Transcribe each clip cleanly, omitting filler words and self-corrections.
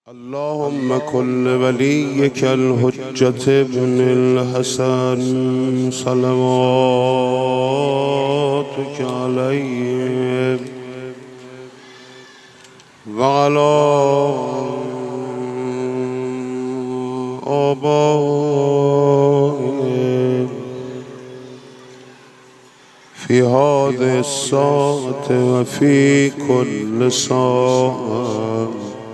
اللهم كل وليك الحجة ابن الحسن صلواتك عليه وعلى آبائه في هذه الساعة وفي كل ساعة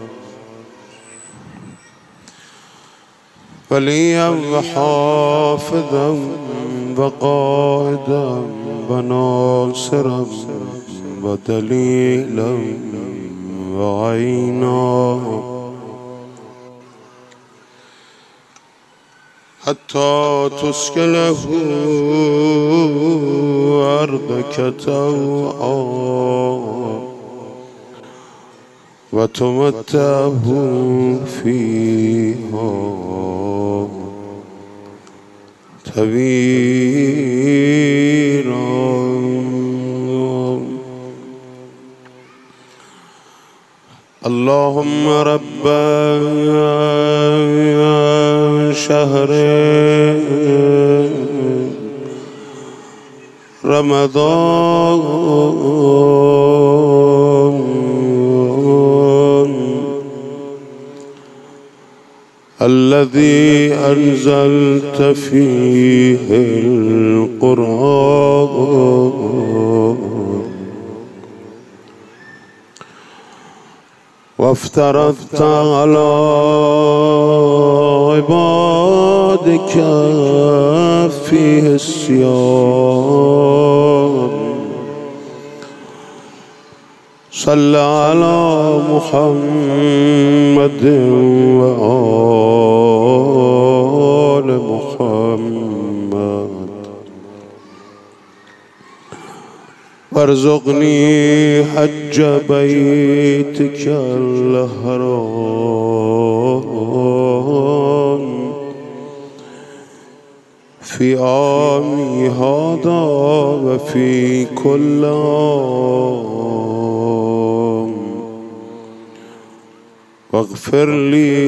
وليا وحافظا وقائدا وناصرا ودليلا وعينا حتى تسكنه أرضك طوعا وتمتعه فيها طويلا. اللهم رب شهر رمضان الذي أنزلت فيه القرآن وافترضت على عبادك فيه الصيام صل على محمد وآل محمد وارزقني حج بيتك الحرام في عامي هذا وفي كل عام واغفر لي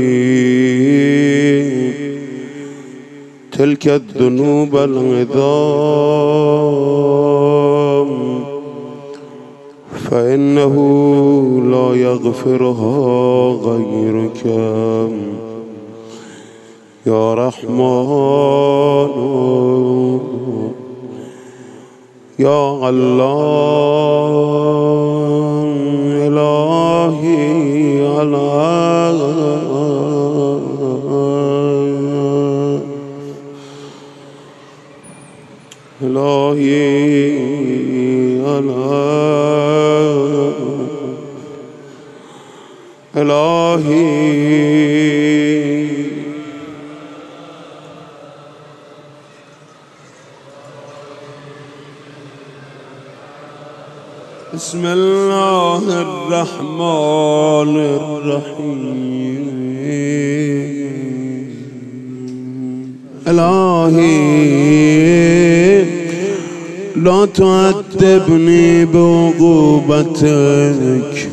تلك الذنوب العظام فإنه لا يغفرها غيرك يا رحمن يا الله إلهي إلهي بسم الله الرحمن الرحيم. إلهي لا تعذبني بعقوبتك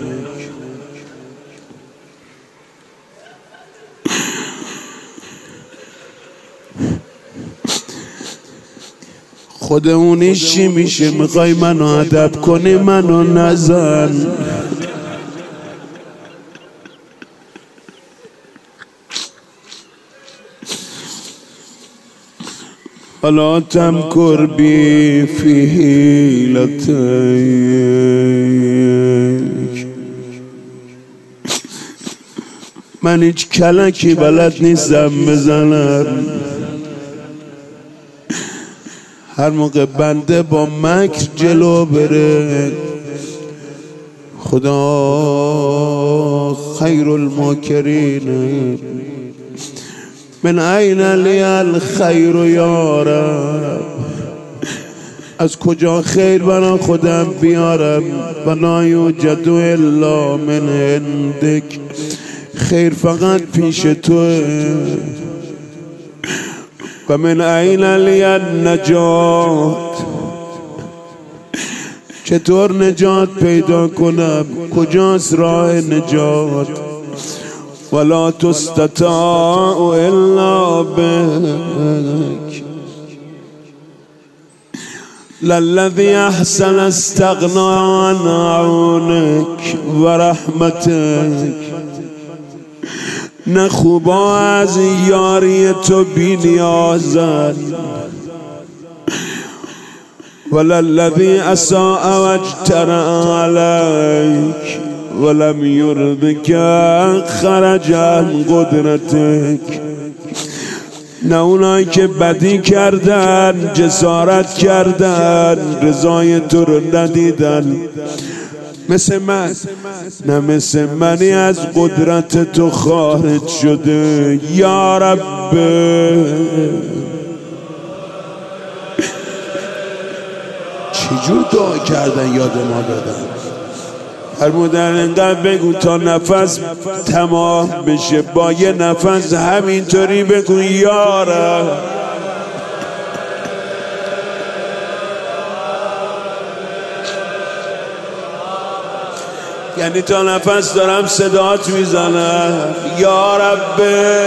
خودمونی چی میشه میخوای منو ادب کنی منو نزن ولا تمكر بي في حيلتك من هیچ کلکی بلد نیستم بزنم هر موقع بنده با مکر جلو بره خدا خیر الماکرین من این لی الخیر یا رب از کجا خیر برای خودم بیارم و لا یوجد الا من عندک خیر فقط پیش توه و من این لی النجات چطور نجات پیدا کنم؟ کجاست راه نجات؟ ولا تستطاع الا بك. للذي احسن استغنى عن عونك و رحمتك. نه خوبا از یاری تو بی نیازن، وللذی اساء و اجترأ علیک ولم یرضک خرج عن قدرتک. نه اونایی که بدی کردن، جسارت کردن، رضای تو رو ندیدن مثل من، نه مثل منی از قدرت تو خارج شده. یا رب چجور دعا کردن یاد ما دادن. فرمودن اینقدر بگو تا نفس تمام بشه، با یه نفس همینطوری بگو یا رب. یعنی تا نفس دارم صدات میزنم یا رب.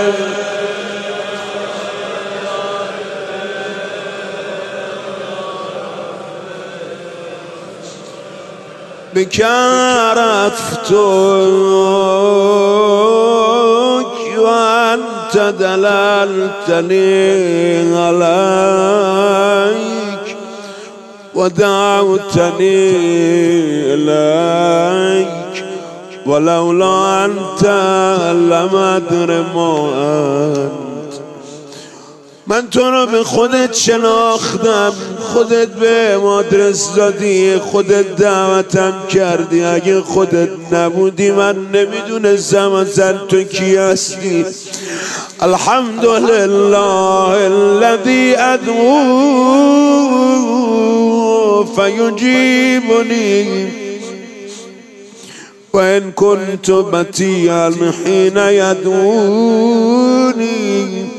بك عرفتك وأنت دللتني عليك ودعوتني إليك ولولا أنت لم أدر ما أنت. من تو رو به خودت شناختم، خودت به آدرس دادی، خودت دعوتم کردی. اگه خودت نبودی من نمیدونستم اصلا تو کی هستی. الحمدلله الذی ادعو فیجیبنی و ان کنت بطیعا حین یدعونی.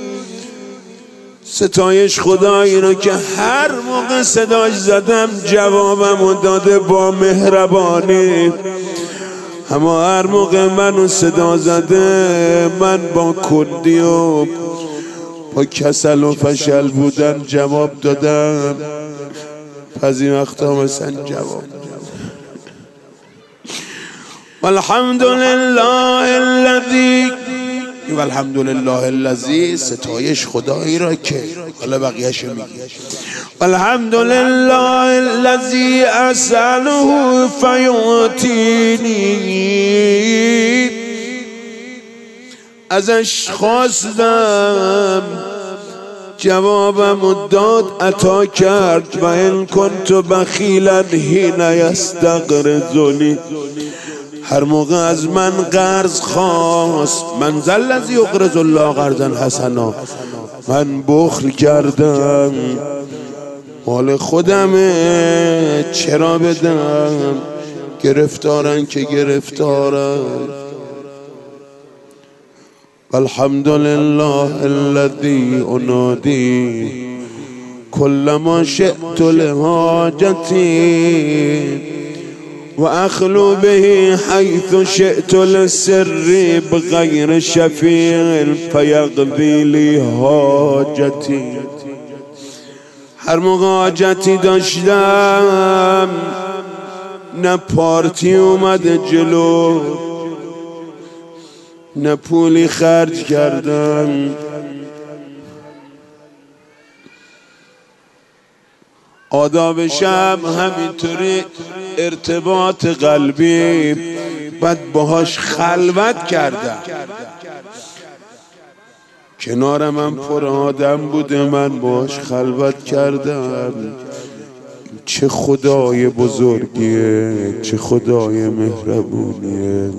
ستایش خدایی رو که هر موقع صداش زدم جوابمو داده با مهربانی، اما هر موقع منو صدا زده من با کندی و با کسل و فشل بودن جواب دادم. پس این وقتا مثلا جواب والحمدلله الذی والحمدلله الذی، ستایش خدایی را که حالا بقیه‌شو میگی. والحمدلله الذی اسأله فیعطینی، ازش خواستم جوابم داد عطا کرد. و ان کنت بخیلا حین یستقرضنی، هر موقع از من قرض خواست. من ذا الذی یقرض الله قرضا حسنا، من بخل کردم، مال خودمه چرا بدم، گرفتارن که گرفتارن. والحمدلله الذی انادی کل ما شئت لحاجتی و اخلو به حیث شئت للسر بغیر شفیع فیقضی لی حاجتی. هر موقع حاجتی داشتم، نه پارتی اومده جلو، نه پولی خرج کردم، آدابشم همینطوری ارتباط قلبی بعد باهاش خلوت کردم. کنار من پر آدم بوده، من باهاش خلوت کردم. چه خدای بزرگیه، چه خدای مهربونیه.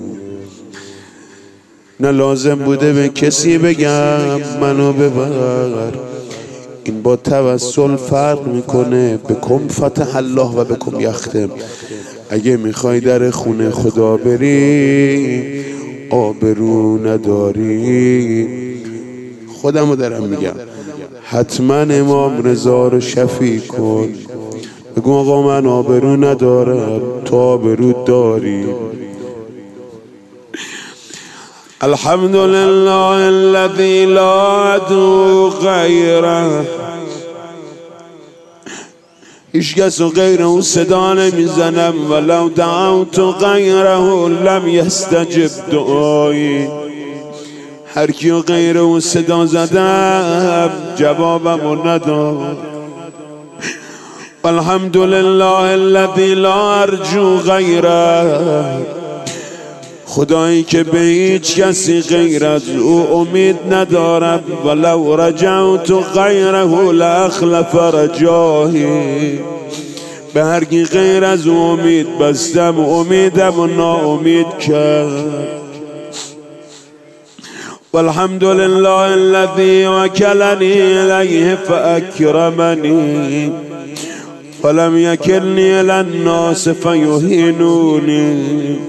نه لازم بوده به کسی بگم منو ببر. این با توسل فرق میکنه. بکم فتح الله و بکم یختم. اگه میخوای در خونه خدا بری آبرو نداری، خودمو دارم میگم، حتما امام رضا رو شفیع کن. بگو آقا من آبرو ندارم، تو آبرو داری. الحمد لله الذي لا أدعو غيره. هیچ کس غیره صدا نمیزنم. ولو دعوت غیره لم یستجب دعایی. هر کی غیره صدا زدم جوابمو نداد. الحمد لله الذي لا ارجو غیره. خدایی که به هیچ کسی غیر از او امید ندارم. ولو رجعت غیره لاخلف رجاهی. به هر کی غیر از او امید بستم امیدم و ناامید کرد. والحمد لله الذي وكلني إليه فأكرمني ولم يكلني إلى الناس فيهينوني.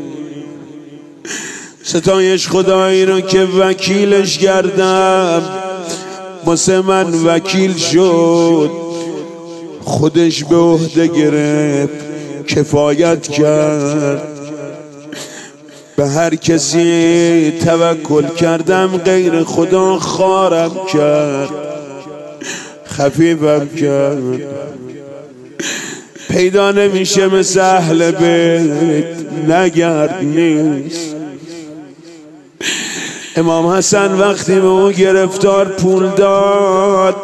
ستایش خدایی رو که وکیلش کردم واسه من وکیل شد. خودش به عهده گرفت کفایت کرد. به هر کسی توکل کردم غیر خدا خارم کرد خفیفم کرد. پیدا نمیشه مثل اهل بیت نگرد نیست. امام حسن وقتی به او گرفتار پول داد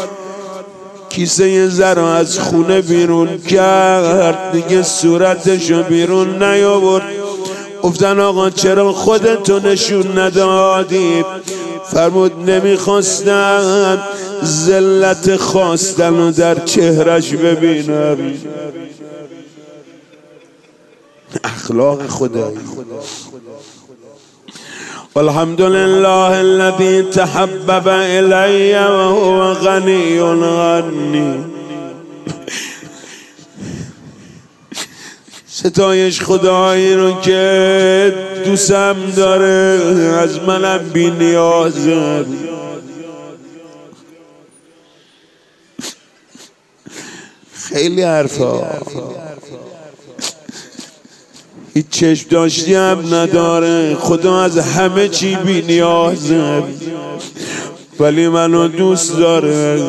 کیسه زر از خونه بیرون کرد. دیگه صورتشو بیرون نیاورد. گفتن آقا چرا خودتو نشون ندادی؟ فرمود نمیخواستم ذلت خواستن و در چهرش ببینم. اخلاق خدایی. والحمد لله الذي تحبب إلي وهو غني عني. ستایش خدایی رو که دوستم داره از منم بی نیازه. خیلی حرفا. هیچ چشم داشتی هم نداره. خدا از همه چی بی نیازه ولی منو دوست داره.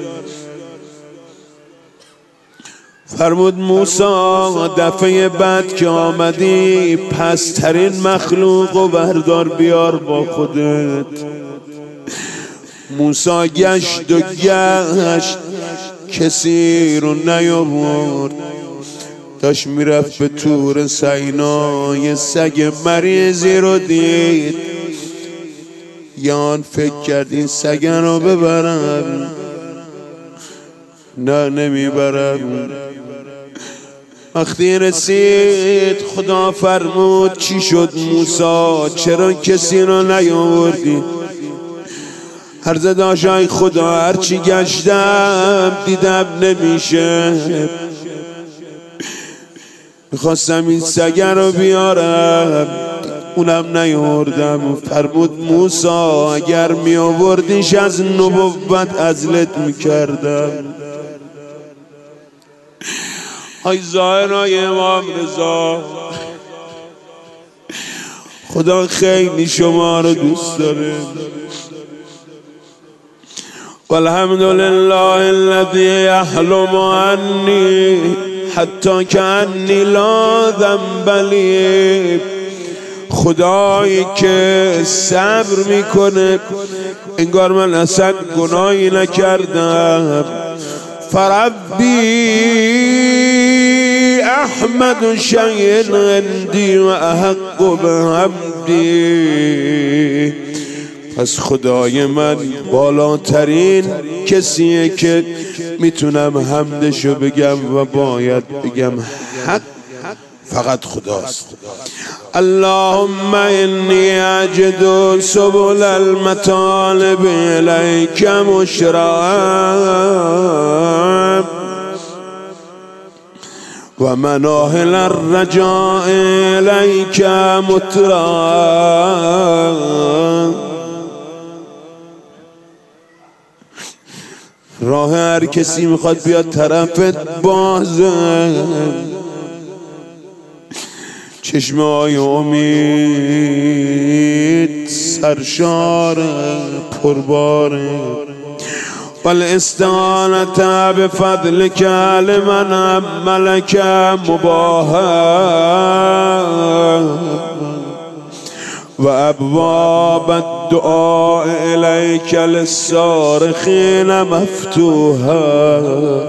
فرمود موسی دفعه بعد که آمدی پسترین مخلوق و بردار بیار با خودت. موسی گشت و گشت کسی رو نیاورد. داشت میرفت به طور سینا یه سگ مریضی رو دید. یان فکر کرد این سگ رو ببرم. نه نمیبرم. وقتی رسید خدا فرمود چی شد موسی چرا کسی رو نیاوردی؟ عرض داشت ای خدا هرچی گشتم دیدم نمیشه. میخواستم این سگ رو بیارم اونم نیاوردم. فرمود موسی اگر میآوردیش از نبوت عزلت میکردم. ای ظاهرای امام رضا خدا خیلی شما رو دوست داره. والحمد لله الذي يحلم عني حتی كأني لا ذنب لي. خدایی که صبر میکنه انگار من اصلا گناهی نکردم. فربی احمد شیء عندي و احق بحمدی. پس خدای من بالاترین کسیه که میتونم حمدشو بگم و باید بگم حق فقط خداست. اللهم انی اجد سبل المطالب الیک مشرعا و مناهل الرجاء الیک مترعا. راه هر کسی میخواد بیاد طرفت بازه. چشمه‌های امید سرشار پرباره والاستعانة بفضلك لمن ملك مباها وأبواب الدعاء إليك للصارخين مفتوحا.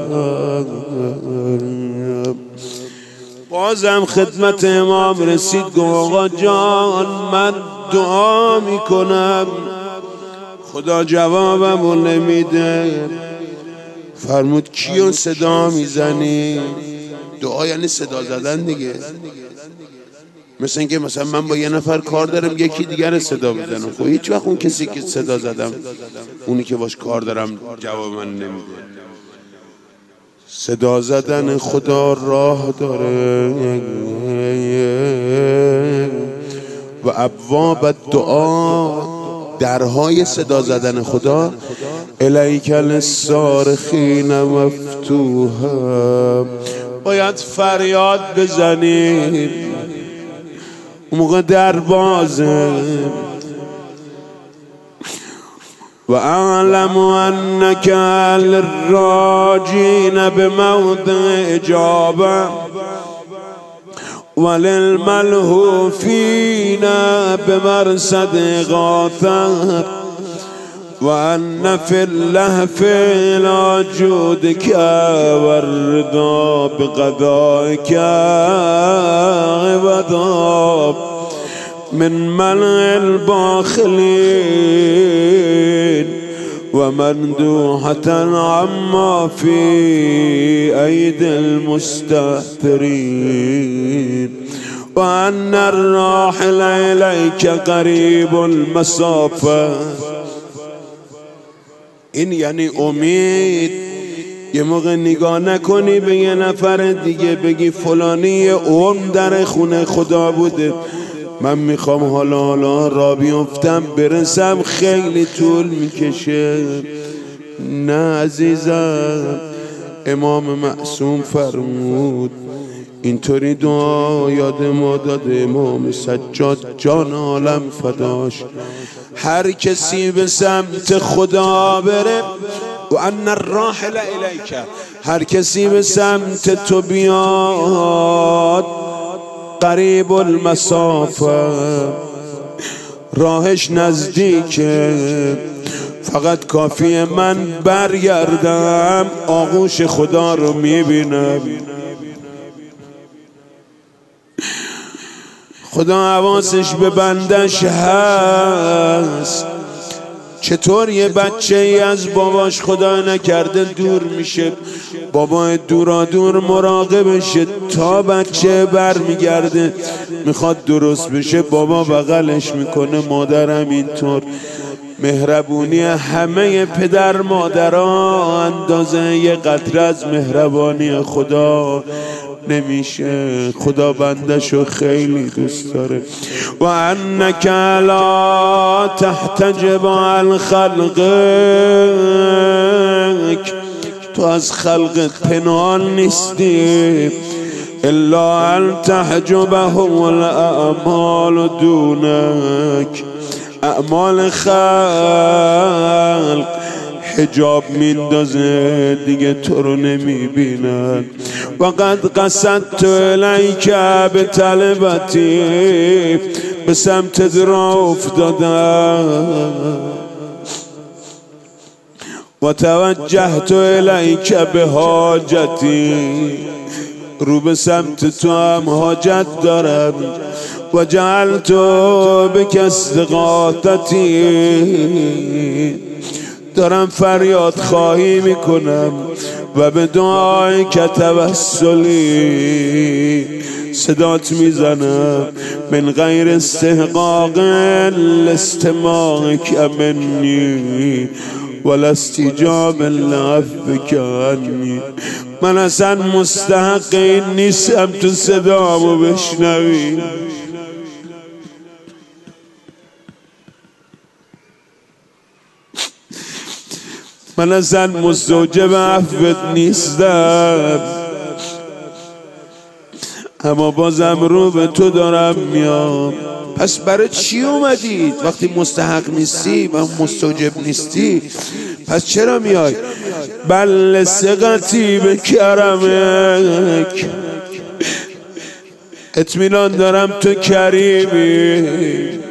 بازم خدمت امام رسید گفت آقا جان من دعا میکنم خدا جوابمو نمیده. فرمود کیو صدا میزنی؟ دعا یعنی صدا زدن دیگه. مثل اینکه مثلا من با یه نفر کار دارم یکی دیگر صدا بزنم، خب هیچ وقت اون کسی که صدا زدم اونی که باش کار دارم جواب من نمیده. صدا زدن خدا راه داره و ابواب دعا، درهای صدا زدن خدا، الیک للصارخین مفتوحا. باید فریاد بزنیم اون موقع در بازه. و اعلم انک للراجین بموضع اجابه وللملهوفین بمرصد غاثه و ان فی اللهف لا جودک والرضا بقضائک عوضا من منع الباخلين ومندوحة عما في أيدي المستهترين وأن الراحل إليك قريب المسافة. این یعنی امید. یه موقع نگاه نکنی به یه نفر دیگه بگی فلانی اون در خونه خدا بوده، من میخوام حالا را بیفتم برسم خیلی طول میکشه. نه عزیزم، امام معصوم فرمود اینطوری دعا یاد ما داده امام سجاد جان عالم فداش. هر کسی به سمت خدا بره و ان الراحل الیک، هر کسی به سمت تو بیاد قریب المسافه، راهش نزدیکه، فقط کافیه من برگردم آغوش خدا رو میبینم. خدا حواسش به بندش هست. چطور یه بچه ای از باباش خدا نکرده دور میشه، بابا دورا دور مراقبشه تا بچه بر میگرده میخواد درست بشه بابا بغلش میکنه، مادرم اینطور. مهربونی همه پدر مادرها اندازه یه قطره از مهربانی خدا نمیشه. خدا بندشو خیلی دوست داره. و انک لا تحتجب عن خلقک، تو از خلقت پنهان نیستی. الا ان تحجبه الاعمال دونک، اعمال خلق حجاب میندازه دیگه تو رو نمیبینن. وقد قصدت الیک به طلبتی، به سمت را افتادم. و توجهت الیک به حاجتی، رو به سمت تو هم حاجت دارم. و جعلت بک استغاثتی، دارم فریاد خواهی میکنم. و به دعای که توسلی صدات میزنم من غیر استحقاق الاستماعک منی ولا استجاب لعفوک عنی. من اصلا مستحق این نیستم تو صدامو بشنوی. من اصلا مستوجب عفوت نیستم، اما بازم رو به تو دارم میام. پس برای چی اومدید وقتی مستحق نیستی و مستوجب نیستی؟ پس چرا میای؟ بل ثقتی به کرمک، اطمینان دارم تو کریمی،